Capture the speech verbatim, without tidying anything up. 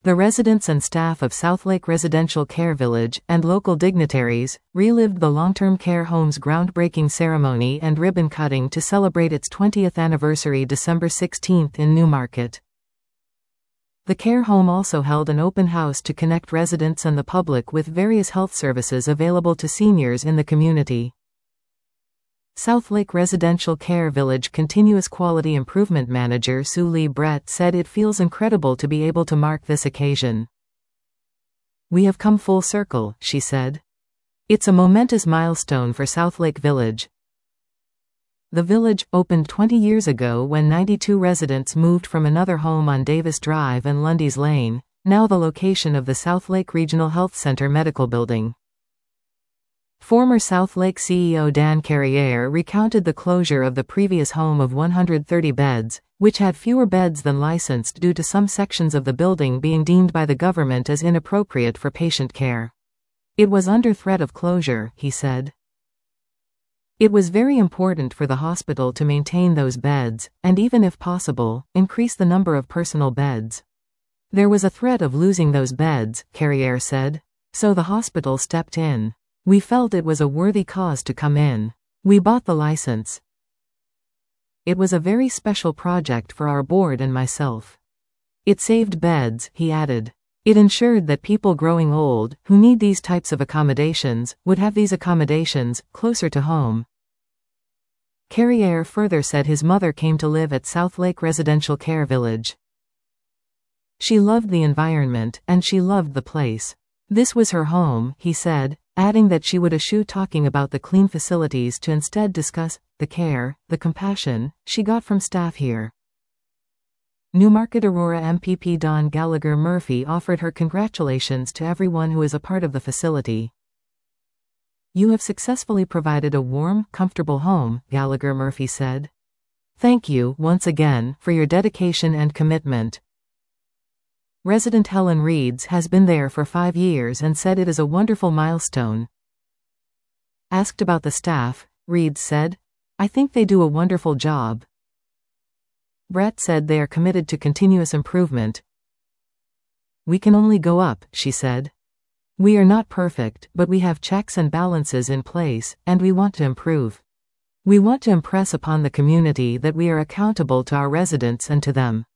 The residents and staff of Southlake Residential Care Village and local dignitaries relived the long-term care home's groundbreaking ceremony and ribbon cutting to celebrate its twentieth anniversary December sixteenth in Newmarket. The care home also held an open house to connect residents and the public with various health services available to seniors in the community. Southlake Residential Care Village Continuous Quality Improvement Manager Sue Lee Brett said it feels incredible to be able to mark this occasion. "We have come full circle," she said. "It's a momentous milestone for Southlake Village." The village opened twenty years ago when ninety-two residents moved from another home on Davis Drive and Lundy's Lane, now the location of the Southlake Regional Health Center Medical Building. Former Southlake C E O Dan Carriere recounted the closure of the previous home of one hundred thirty beds, which had fewer beds than licensed due to some sections of the building being deemed by the government as inappropriate for patient care. "It was under threat of closure," he said. "It was very important for the hospital to maintain those beds, and even if possible, increase the number of personal beds. There was a threat of losing those beds," Carriere said. "So the hospital stepped in. We felt it was a worthy cause to come in. We bought the license. It was a very special project for our board and myself. It saved beds," he added. "It ensured that people growing old, who need these types of accommodations, would have these accommodations closer to home." Carriere further said his mother came to live at Southlake Residential Care Village. "She loved the environment, and she loved the place. This was her home," he said, adding that she would eschew talking about the clean facilities to instead discuss the care, the compassion, she got from staff here. Newmarket Aurora M P P Dawn Gallagher Murphy offered her congratulations to everyone who is a part of the facility. "You have successfully provided a warm, comfortable home," Gallagher Murphy said. "Thank you, once again, for your dedication and commitment." Resident Helen Reeds has been there for five years and said it is a wonderful milestone. Asked about the staff, Reeds said, "I think they do a wonderful job." Brett said they are committed to continuous improvement. "We can only go up," she said. "We are not perfect, but we have checks and balances in place, and we want to improve. We want to impress upon the community that we are accountable to our residents and to them."